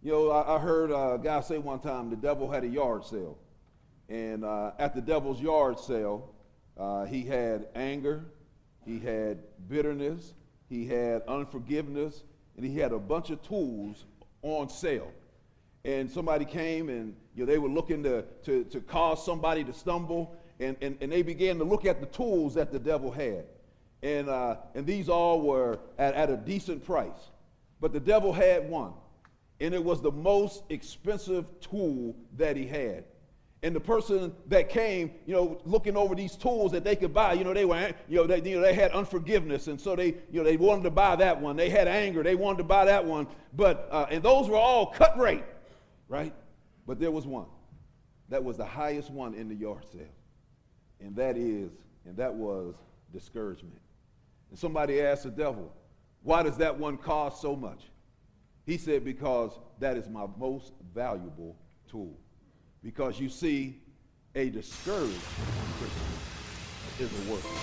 You know, I heard a guy say one time the devil had a yard sale. And at the devil's yard sale, he had anger, he had bitterness, he had unforgiveness, and he had a bunch of tools on sale. And somebody came and they were looking to cause somebody to stumble, and they began to look at the tools that the devil had. And these all were at a decent price. But the devil had one, and it was the most expensive tool that he had. And the person that came, looking over these tools that they could buy, they had unforgiveness, and so they wanted to buy that one. They had anger, they wanted to buy that one. But and those were all cut rate, right? But there was one that was the highest one in the yard sale, and that was discouragement. And somebody asked the devil, "Why does that one cost so much?" He said, "Because that is my most valuable tool." Because you see, a discouraged Christian is a worker.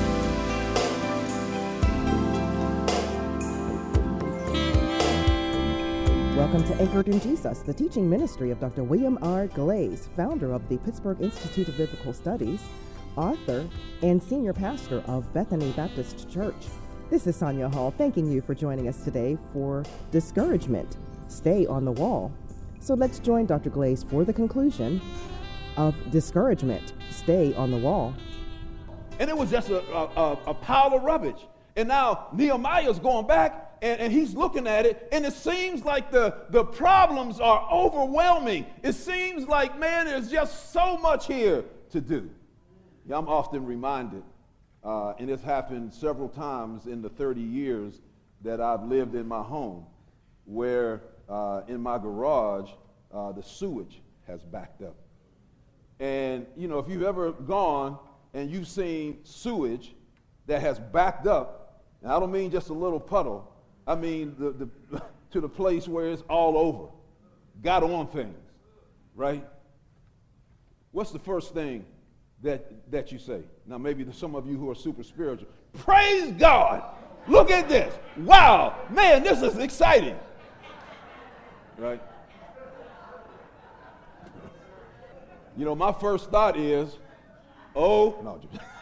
Welcome to Anchored in Jesus, the teaching ministry of Dr. William R. Glaze, founder of the Pittsburgh Institute of Biblical Studies, author, and senior pastor of Bethany Baptist Church. This is Sonia Hall, thanking you for joining us today for Discouragement, Stay on the Wall. So let's join Dr. Glaze for the conclusion of Discouragement, Stay on the Wall. And it was just a pile of rubbish. And now Nehemiah's going back and he's looking at it, and it seems like the problems are overwhelming. It seems like, man, there's just so much here to do. Yeah, I'm often reminded, and it's happened several times in the 30 years that I've lived in my home, where in my garage, the sewage has backed up. And, if you've ever gone and you've seen sewage that has backed up, and I don't mean just a little puddle, I mean to the place where it's all over, got on things, right? What's the first thing that you say? Now, maybe there's some of you who are super spiritual. Praise God! Look at this. Wow, man, this is exciting. Right? My first thought is, no.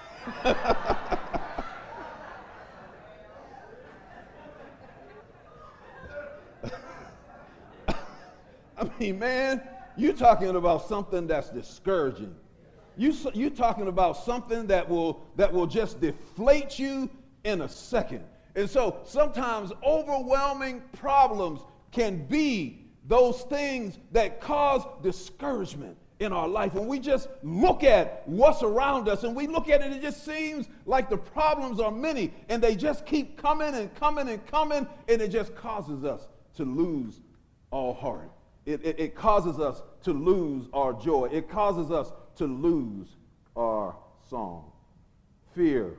I mean, man, you're talking about something that's discouraging. You're talking about something that will just deflate you in a second. And so sometimes overwhelming problems can be those things that cause discouragement in our life. When we just look at what's around us and we look at it, it just seems like the problems are many, and they just keep coming and coming and coming, and it just causes us to lose our heart. It causes us to lose our joy. It causes us to lose our song. Fear.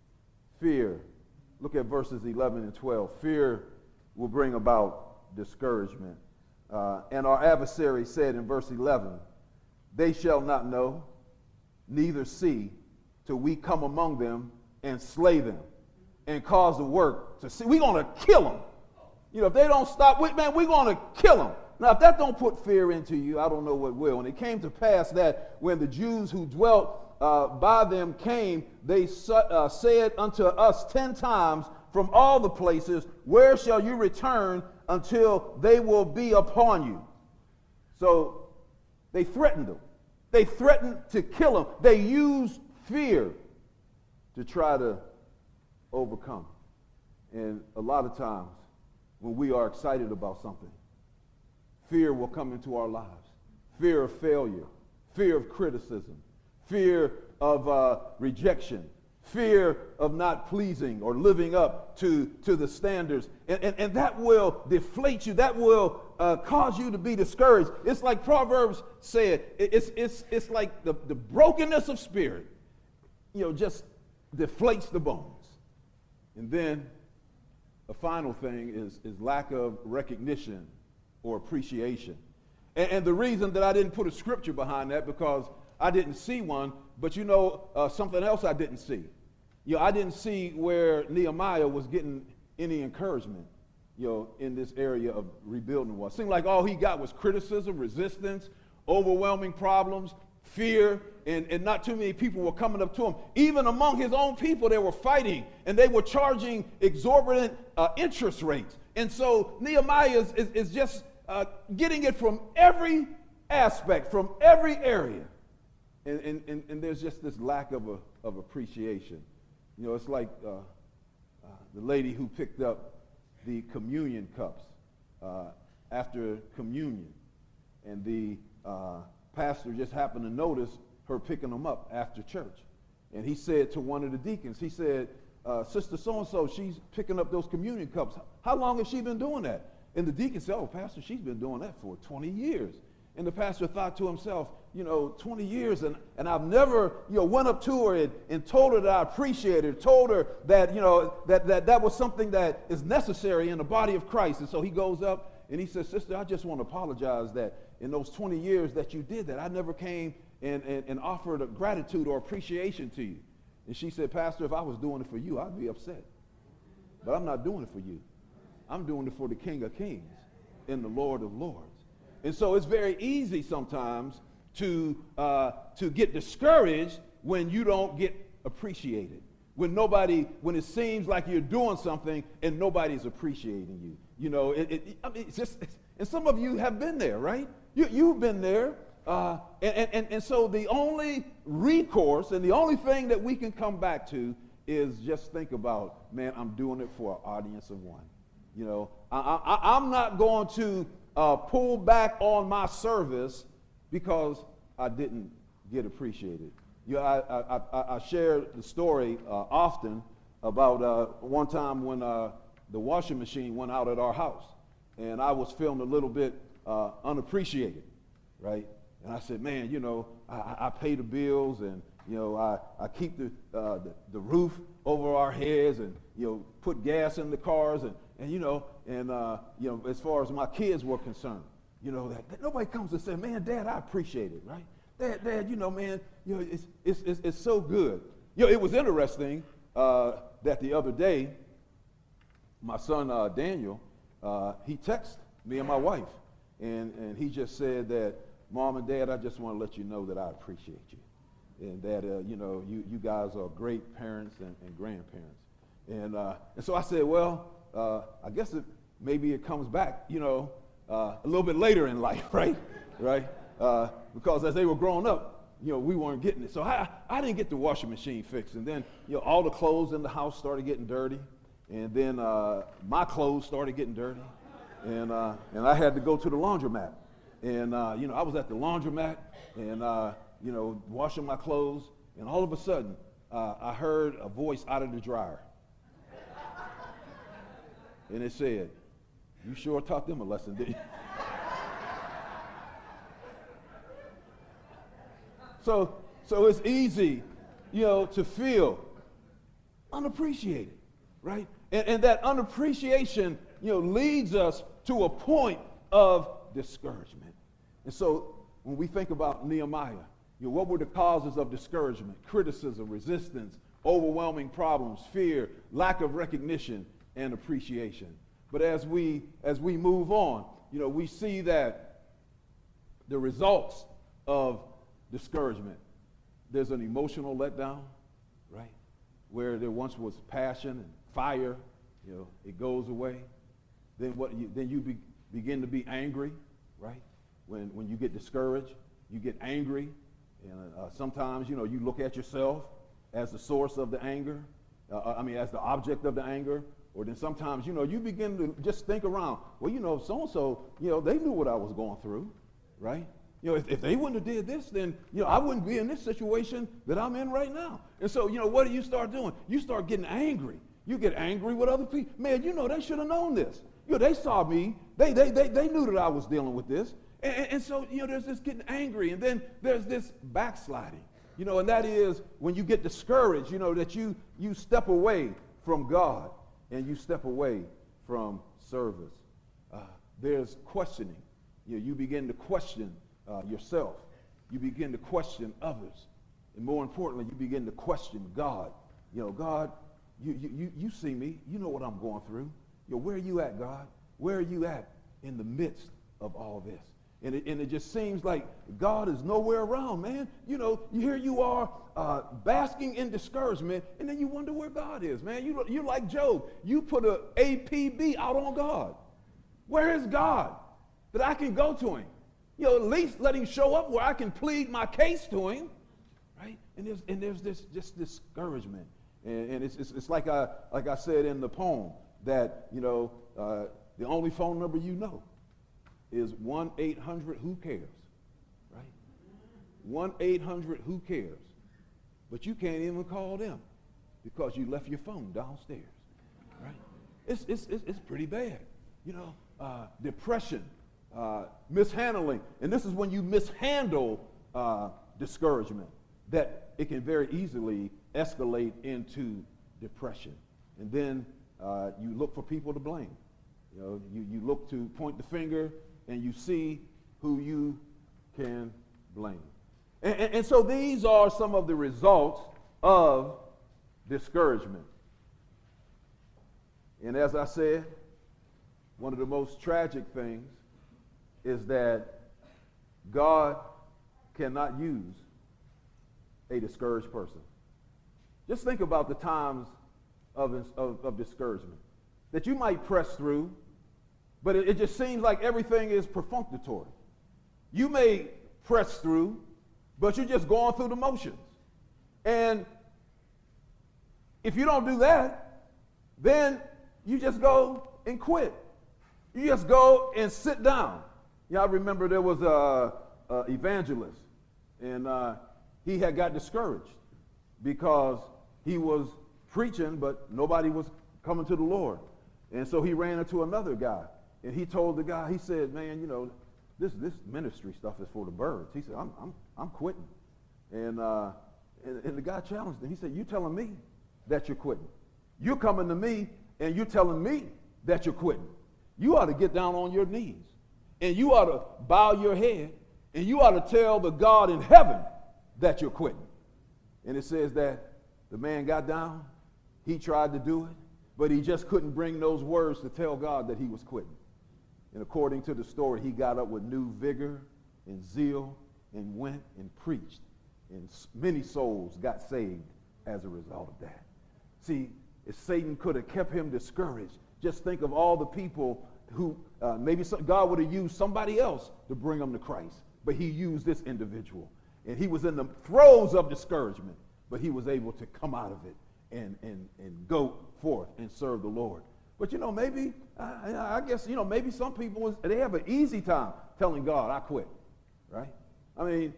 Look at verses 11 and 12. Fear will bring about discouragement. And our adversary said in verse 11, "They shall not know, neither see, till we come among them and slay them and cause the work to see." We're going to kill them. If they don't stop, we're going to kill them. Now, if that don't put fear into you, I don't know what will. And it came to pass that when the Jews who dwelt by them came, they said unto us 10 times from all the places, "Where shall you return until they will be upon you?" So they threatened them. They threatened to kill them. They used fear to try to overcome. And a lot of times when we are excited about something, fear will come into our lives. Fear of failure, fear of criticism, fear of rejection, fear of not pleasing or living up to the standards. And that will deflate you. That will cause you to be discouraged. It's like Proverbs said, it's like the brokenness of spirit, just deflates the bones. And then the final thing is lack of recognition or appreciation. And the reason that I didn't put a scripture behind that, because I didn't see one, but something else I didn't see. I didn't see where Nehemiah was getting any encouragement. in this area of rebuilding was. Seemed like all he got was criticism, resistance, overwhelming problems, fear, and not too many people were coming up to him. Even among his own people, they were fighting, and they were charging exorbitant interest rates. And so Nehemiah is just getting it from every aspect, from every area. And there's just this lack of appreciation. It's like the lady who picked up the communion cups after communion, and the pastor just happened to notice her picking them up after church. And he said to one of the deacons, he said, Sister so-and-so, she's picking up those communion cups. How long has she been doing that? And the deacon said, oh, Pastor, she's been doing that for 20 years. And the pastor thought to himself, 20 years, and I've never, went up to her and told her that I appreciate her, told her that, that was something that is necessary in the body of Christ. And so he goes up and he says, Sister, I just want to apologize that in those 20 years that you did that, I never came and offered a gratitude or appreciation to you. And she said, Pastor, if I was doing it for you, I'd be upset. But I'm not doing it for you. I'm doing it for the King of Kings and the Lord of Lords. And so it's very easy sometimes to get discouraged when you don't get appreciated. When it seems like you're doing something and nobody's appreciating you. It's just, and some of you have been there, right? You've been there. And so the only recourse and the only thing that we can come back to is just think about, man, I'm doing it for an audience of one. I'm not going to pull back on my service because I didn't get appreciated. I share the story often about one time when the washing machine went out at our house, and I was feeling a little bit unappreciated, right? And I said, man, I pay the bills, and I keep the roof over our heads, and put gas in the cars, and as far as my kids were concerned, that nobody comes and says, man, Dad, I appreciate it, right? Dad, man, it's so good. It was interesting that the other day, my son Daniel, he texted me and my wife, and he just said that, Mom and Dad, I just want to let you know that I appreciate you, and that you guys are great parents and grandparents. And so I said, well, I guess maybe it comes back, a little bit later in life, right? Because as they were growing up, we weren't getting it. So I didn't get the washing machine fixed, and then all the clothes in the house started getting dirty, and then my clothes started getting dirty, and I had to go to the laundromat. And, I was at the laundromat and, washing my clothes. And all of a sudden, I heard a voice out of the dryer. And it said, you sure taught them a lesson, didn't you? So it's easy, to feel unappreciated, right? And that unappreciation, leads us to a point of discouragement. And so when we think about Nehemiah, what were the causes of discouragement? Criticism, resistance, overwhelming problems, fear, lack of recognition, and appreciation. But as we move on, we see that the results of discouragement, there's an emotional letdown, right? Where there once was passion and fire, it goes away. Then you begin to be angry, right? When you get discouraged, you get angry. And sometimes, you look at yourself as the source of the anger, as the object of the anger. Or then sometimes, you begin to just think around, well, so-and-so, they knew what I was going through, right? If they wouldn't have did this, then, I wouldn't be in this situation that I'm in right now. And so, what do you start doing? You start getting angry. You get angry with other people. Man, they should have known this. They saw me. They knew that I was dealing with this. And so, there's this getting angry, and then there's this backsliding, and that is when you get discouraged, that you step away from God and you step away from service. There's questioning. You begin to question yourself. You begin to question others. And more importantly, you begin to question God. God, you see me. You know what I'm going through. where are you at, God? Where are you at in the midst of all this? And it just seems like God is nowhere around, man. Here you are basking in discouragement, and then you wonder where God is, man. You're like Job. You put a APB out on God. Where is God that I can go to him? At least let him show up where I can plead my case to him, right? And there's this discouragement, and it's like I said in the poem that the only phone number is 1-800 who cares, right? 1-800 who cares, but you can't even call them because you left your phone downstairs, right? It's pretty bad, depression, mishandling, and this is when you mishandle discouragement, that it can very easily escalate into depression, and then you look for people to blame. You look to point the finger, and you see who you can blame. And so these are some of the results of discouragement. And as I said, one of the most tragic things is that God cannot use a discouraged person. Just think about the times of discouragement that you might press through, but it just seems like everything is perfunctory. You may press through, but you're just going through the motions. And if you don't do that, then you just go and quit. You just go and sit down. I remember there was a evangelist, and he had got discouraged because he was preaching, but nobody was coming to the Lord. And so he ran into another guy, and he told the guy, he said, man, this ministry stuff is for the birds. He said, I'm quitting. And the guy challenged him. He said, you telling me that you're quitting? You're coming to me, and you're telling me that you're quitting. You ought to get down on your knees, and you ought to bow your head, and you ought to tell the God in heaven that you're quitting. And it says that the man got down, he tried to do it, but he just couldn't bring those words to tell God that he was quitting. And according to the story, he got up with new vigor and zeal and went and preached. And many souls got saved as a result of that. See, if Satan could have kept him discouraged, just think of all the people who maybe God would have used somebody else to bring them to Christ. But he used this individual. And he was in the throes of discouragement, but he was able to come out of it and go forth and serve the Lord. But maybe, I guess, maybe some people, they have an easy time telling God, I quit, right? I mean,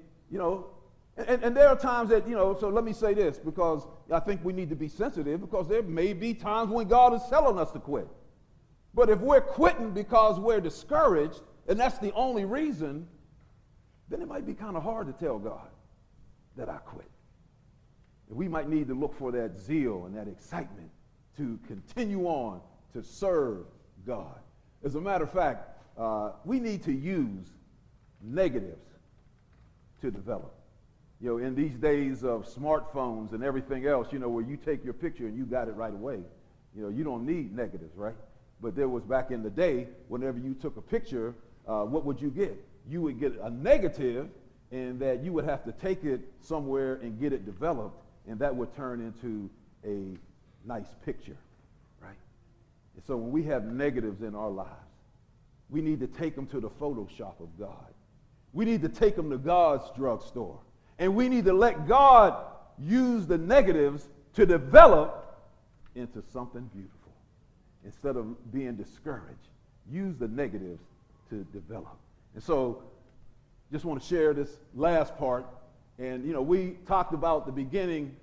and there are times that, so let me say this, because I think we need to be sensitive, because there may be times when God is telling us to quit. But if we're quitting because we're discouraged, and that's the only reason, then it might be kind of hard to tell God that I quit. And we might need to look for that zeal and that excitement to continue on to serve God. As a matter of fact, we need to use negatives to develop. In these days of smartphones and everything else, where you take your picture and you got it right away, you don't need negatives, right? But there was back in the day, whenever you took a picture, what would you get? You would get a negative, and that you would have to take it somewhere and get it developed, and that would turn into a nice picture, right? And so when we have negatives in our lives, we need to take them to the Photoshop of God. We need to take them to God's drugstore. And we need to let God use the negatives to develop into something beautiful. Instead of being discouraged, use the negatives to develop. And so just want to share this last part. And, we talked about the beginning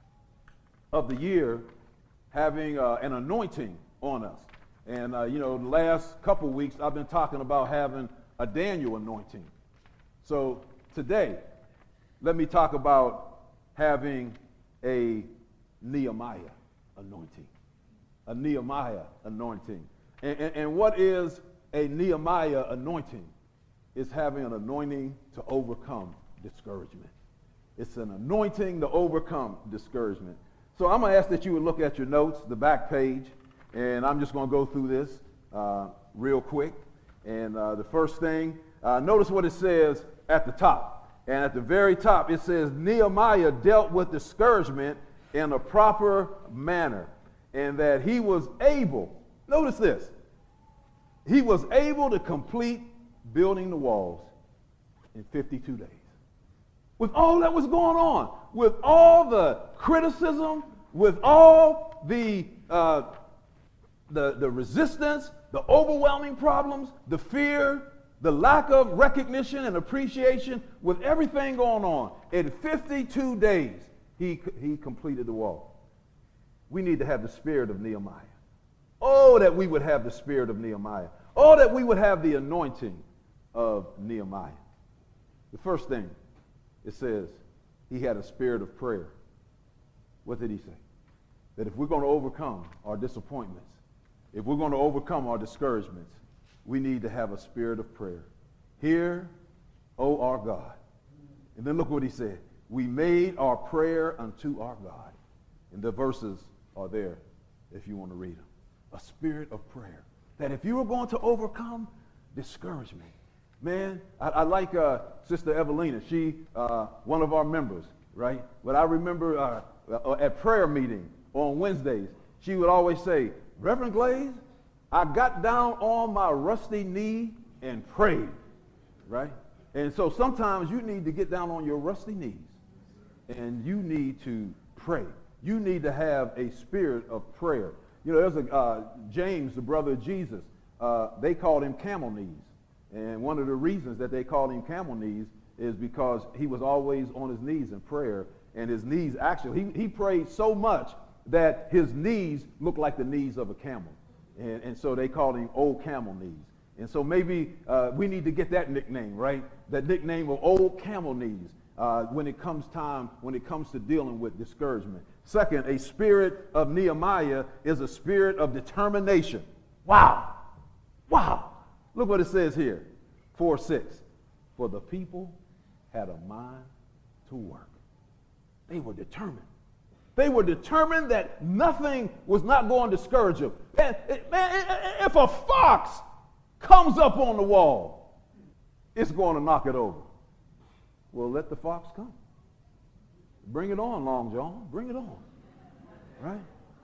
of the year having an anointing on us. And, the last couple weeks I've been talking about having a Daniel anointing. So today, let me talk about having a Nehemiah anointing. A Nehemiah anointing. And what is a Nehemiah anointing? It's having an anointing to overcome discouragement. It's an anointing to overcome discouragement. So I'm going to ask that you would look at your notes, the back page, And I'm just going to go through this real quick. And the first thing, notice what it says at the top. And at the very top, it says Nehemiah dealt with discouragement in a proper manner, and that he was able, notice this, he was able to complete building the walls in 52 days. With all that was going on, with all the criticism, with all the resistance, the overwhelming problems, the fear, the lack of recognition and appreciation, with everything going on, in 52 days, he completed the wall. We need to have the spirit of Nehemiah. Oh, that we would have the spirit of Nehemiah. Oh, that we would have the anointing of Nehemiah. The first thing, it says he had a spirit of prayer. What did he say? That if we're going to overcome our disappointments, if we're going to overcome our discouragements, we need to have a spirit of prayer. Hear, O our God. And then look what he said. We made our prayer unto our God. And the verses are there if you want to read them. A spirit of prayer. That if you are going to overcome discouragement, man, I like Sister Evelina. She, one of our members, right? But I remember at prayer meeting on Wednesdays, she would always say, Reverend Glaze, I got down on my rusty knee and prayed, right? And so sometimes you need to get down on your rusty knees and you need to pray. You need to have a spirit of prayer. You know, there's a James, the brother of Jesus, they called him camel knees. And one of the reasons that they called him camel knees is because he was always on his knees in prayer. And his knees, actually, he prayed so much that his knees looked like the knees of a camel. And so they called him Old Camel Knees. And so maybe we need to get that nickname, right? That nickname of Old Camel Knees when it comes to dealing with discouragement. Second, a spirit of Nehemiah is a spirit of determination. Wow. Wow. Look what it says here, 4:6. For the people had a mind to work. They were determined. They were determined that nothing was not going to discourage them. Man, if a fox comes up on the wall, it's going to knock it over. Well, let the fox come. Bring it on, Long John. Bring it on. Right?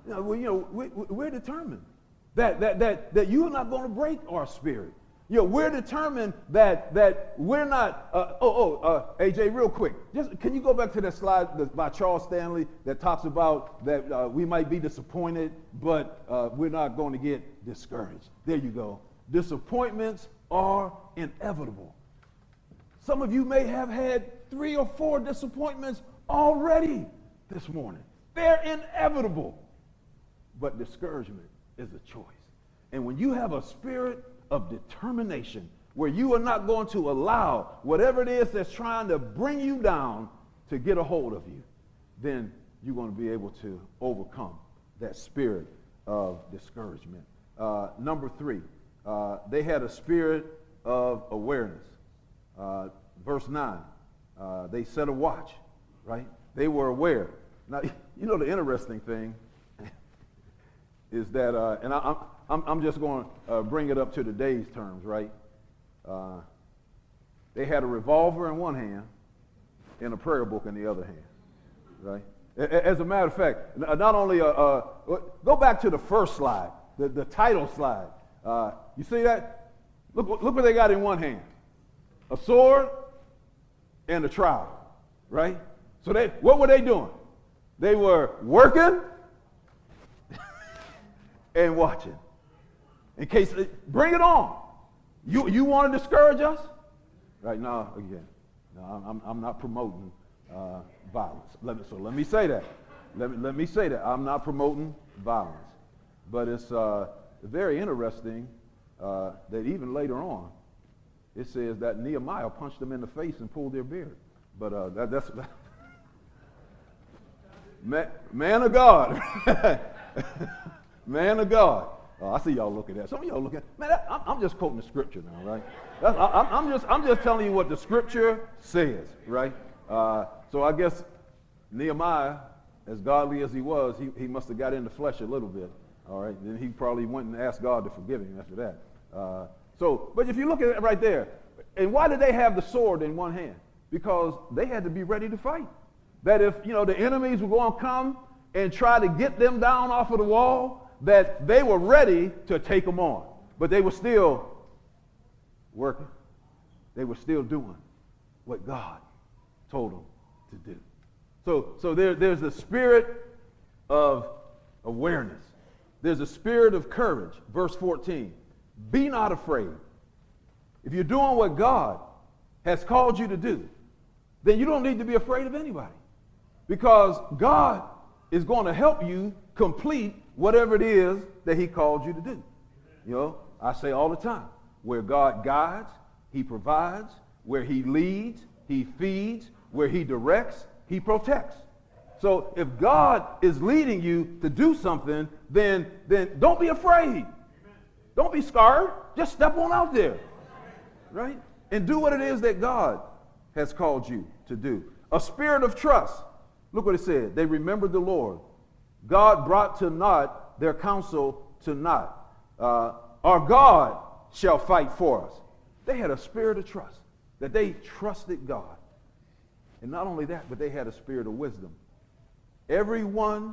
We're determined that you are not going to break our spirit. We're determined that we're not, AJ, real quick, can you go back to that slide by Charles Stanley that talks about that we might be disappointed, but we're not going to get discouraged. There you go. Disappointments are inevitable. Some of you may have had 3 or 4 disappointments already this morning. They're inevitable. But discouragement is a choice. And when you have a spirit of determination, where you are not going to allow whatever it is that's trying to bring you down to get a hold of you, then you're going to be able to overcome that spirit of discouragement. Number 3, they had a spirit of awareness. Verse 9, they set a watch, right? They were aware. Now, you know the interesting thing is that, and I'm just going to bring it up to today's terms, right? They had a revolver in one hand and a prayer book in the other hand, right? As a matter of fact, not only, go back to the first slide, the title slide. You see that? Look what they got in one hand. A sword and a trowel, right? So what were they doing? They were working and watching. In case, bring it on. You want to discourage us? Right now, again, no, I'm not promoting violence. Let me say that. Let me say that. I'm not promoting violence. But it's very interesting that even later on, it says that Nehemiah punched them in the face and pulled their beard. But that's man of God. Man of God. Oh, I see y'all looking at. Some of y'all looking at. Man, I'm just quoting the scripture now, right? I'm just telling you what the scripture says, right? So I guess Nehemiah, as godly as he was, he must have got in the flesh a little bit. All right, then he probably went and asked God to forgive him after that. But if you look at it right there, and why did they have the sword in one hand? Because they had to be ready to fight. That if, the enemies were going to come and try to get them down off of the wall, that they were ready to take them on. But they were still working. They were still doing what God told them to do. So there's a spirit of awareness. There's a spirit of courage. Verse 14, be not afraid. If you're doing what God has called you to do, then you don't need to be afraid of anybody. Because God is going to help you complete whatever it is that he called you to do. I say all the time, where God guides, he provides. Where he leads, he feeds. Where he directs, he protects. So if God is leading you to do something, then don't be afraid. Don't be scared. Just step on out there, right? And do what it is that God has called you to do. A spirit of trust. Look what it said. They remembered the Lord. God brought to naught their counsel to naught. Our God shall fight for us. They had a spirit of trust, that they trusted God. And not only that, but they had a spirit of wisdom. Everyone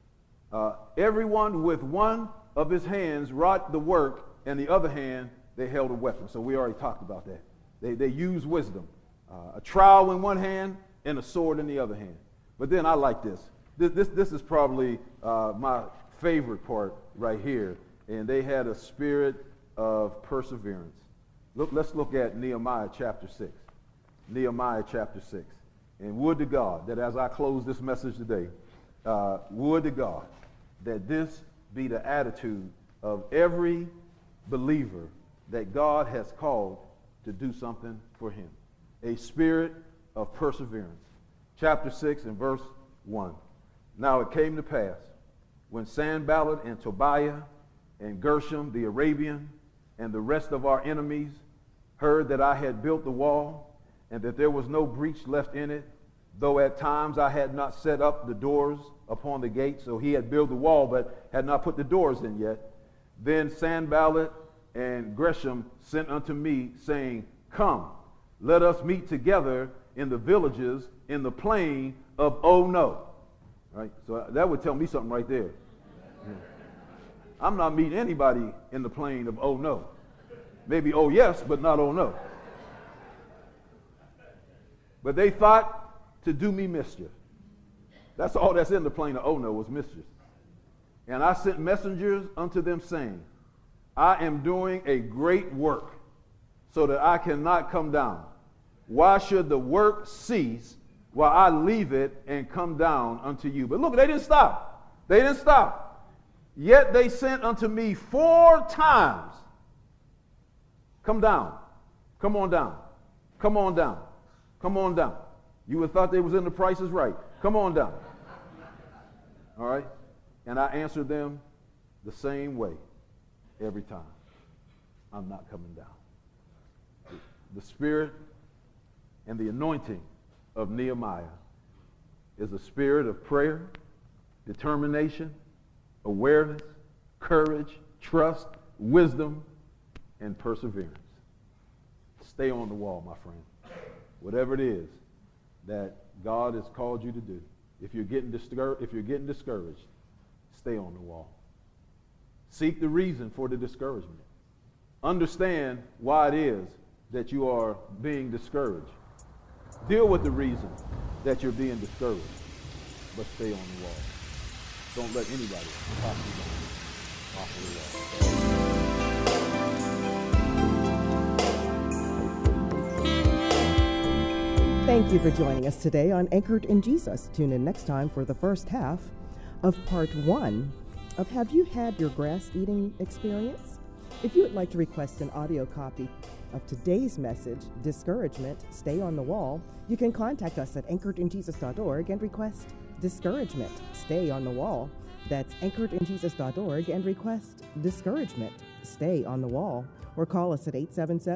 with one of his hands wrought the work, and the other hand, they held a weapon. So we already talked about that. They used wisdom. A trowel in one hand and a sword in the other hand. But then I like this. This is probably my favorite part right here. And they had a spirit of perseverance. Let's look at Nehemiah chapter 6. Nehemiah chapter 6. And would to God that as I close this message today, would to God that this be the attitude of every believer that God has called to do something for him. A spirit of perseverance. Chapter 6 and verse 1. Now it came to pass, when Sanballat and Tobiah and Gershom the Arabian and the rest of our enemies heard that I had built the wall, and that there was no breach left in it, though at times I had not set up the doors upon the gate. So he had built the wall, but had not put the doors in yet. Then Sanballat and Gershom sent unto me, saying, come, let us meet together in the villages in the plain of Ono. Right? So that would tell me something right there. Yeah. I'm not meeting anybody in the plain of Ono. Maybe oh yes, but not oh no. But they thought to do me mischief. That's all that's in the plain of Ono was mischief. And I sent messengers unto them, saying, I am doing a great work, so that I cannot come down. Why should the work cease while I leave it and come down unto you? But look, they didn't stop. They didn't stop. Yet they sent unto me 4 times. Come down. Come on down. Come on down. Come on down. You would have thought they was in the Price is Right. Come on down. All right? And I answered them the same way every time. I'm not coming down. The spirit and the anointing of Nehemiah is a spirit of prayer, determination, awareness, courage, trust, wisdom, and perseverance. Stay on the wall, my friend. Whatever it is that God has called you to do. If you're getting discouraged, stay on the wall. Seek the reason for the discouragement. Understand why it is that you are being discouraged. Deal with the reason that you're being discouraged, but stay on the wall. Don't let anybody talk you off the wall. Thank you for joining us today on Anchored in Jesus. Tune in next time for the first half of part 1 of Have You Had Your Grass Eating Experience? If you would like to request an audio copy of today's message, Discouragement, Stay on the Wall, you can contact us at anchoredinjesus.org and request Discouragement, Stay on the Wall. That's anchoredinjesus.org and request Discouragement, Stay on the Wall. Or call us at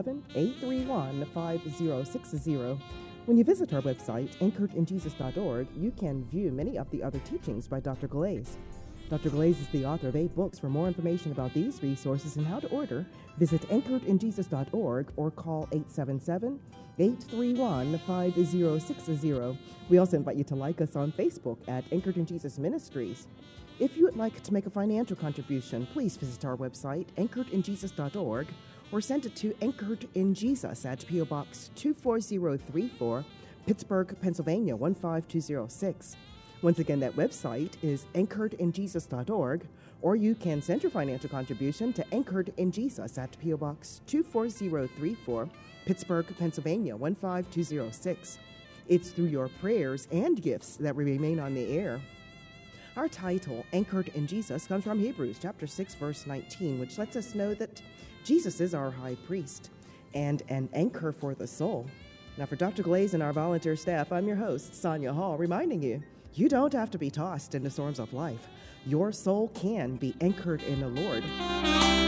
877-831-5060. When you visit our website, anchoredinjesus.org, you can view many of the other teachings by Dr. Glaze. Dr. Glaze is the author of 8 books. For more information about these resources and how to order, visit anchoredinjesus.org or call 877-831-5060. We also invite you to like us on Facebook at Anchored in Jesus Ministries. If you would like to make a financial contribution, please visit our website, anchoredinjesus.org, or send it to Anchored in Jesus at P.O. Box 24034, Pittsburgh, Pennsylvania 15206. Once again, that website is anchoredinjesus.org, or you can send your financial contribution to Anchored in Jesus at P.O. Box 24034, Pittsburgh, Pennsylvania 15206. It's through your prayers and gifts that we remain on the air. Our title, Anchored in Jesus, comes from Hebrews chapter 6, verse 19, which lets us know that Jesus is our high priest and an anchor for the soul. Now, for Dr. Glaze and our volunteer staff, I'm your host, Sonia Hall, reminding you, you don't have to be tossed into storms of life. Your soul can be anchored in the Lord.